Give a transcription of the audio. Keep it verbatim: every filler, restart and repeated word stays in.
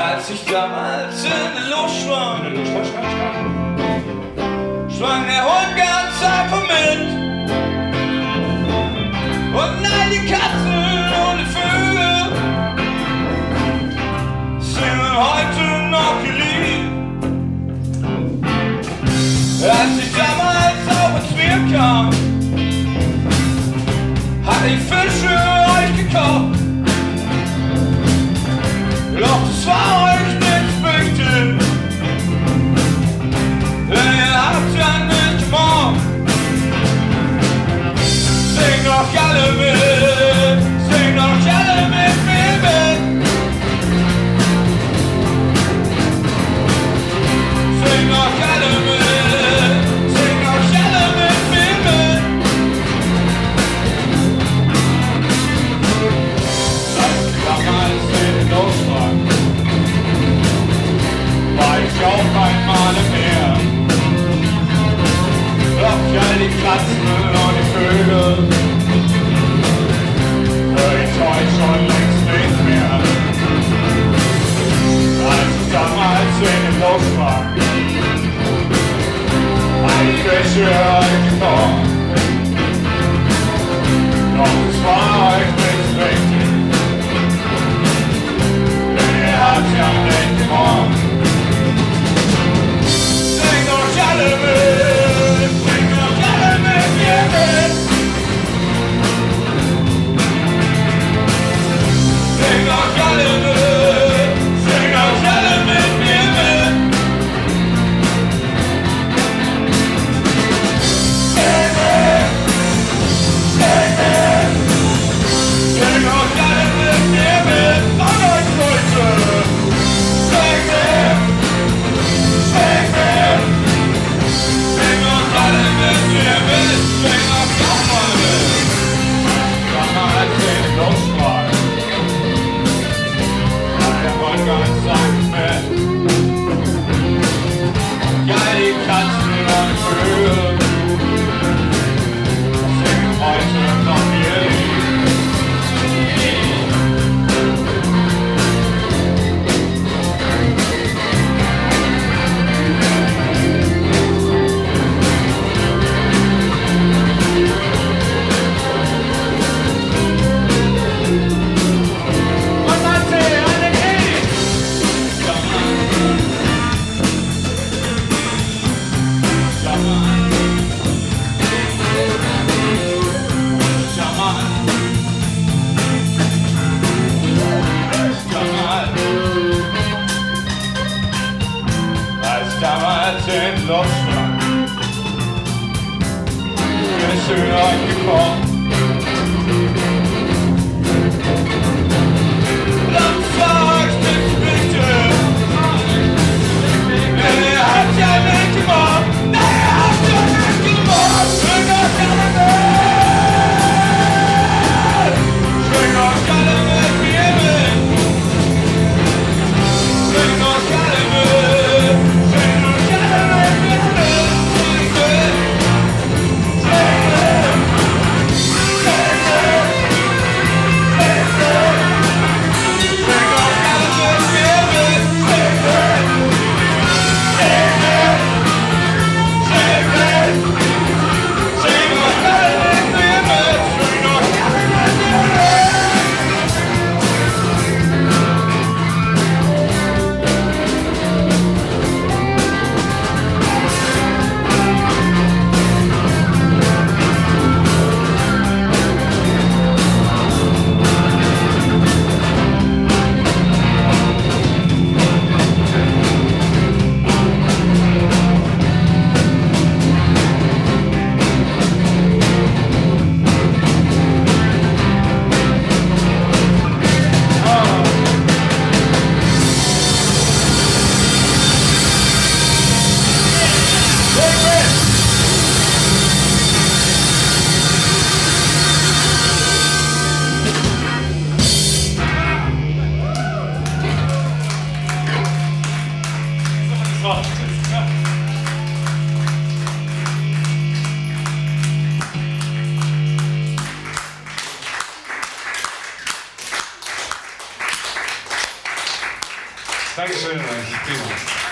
Als ich damals in der Luft schwamm, in der Luft schwamm, schwamm, schwamm, schwang der Hund ganz einfach mit. Und nein, die Katzen und die Vögel singen heute noch ihr Lied. Als ich damals auch ins Meer kam, hatte ich Fische euch gekocht. Doch das war euch nicht wichtig, denn ihr habt ja nicht gemacht. Sing doch alle mit, sing doch alle mit mir mit. Sing doch alle mit, sing doch alle mit mir mit. Als ich damals in den Los war, war ich auf einmal im Meer. Doch all die Katzen und die Vögel hör ich heute schon längst nicht mehr. Als ich damals in den Los war, hab ich Fische euch gekocht. Doch es war euch nicht wichtig, denn ihr habt ja nicht gemacht. Sing doch alle mit, sing doch alle mit mir mit. Sing doch alle mit, sing doch alle mit mir mit. Sing mit, sing mit, sing doch alle mit mir mit. An euch Leute, sing mit, sing mit. Sing doch alle mit mir mit, sing doch alle mit. Damals in den Los war, der Hund ganz sanft mit. Geil, die Katzen und die Vögel singen heute noch ihr Lied. Damals in Los war, ist für euch gekommen. Das war euch nicht wichtig, denn ihr habt ja nicht gemacht, denn ihr habt ja nicht gemacht. Schwing euch alle mit, schwing euch alle mit mir mit, schwing euch alle mit. Sing Dankeschön, prima.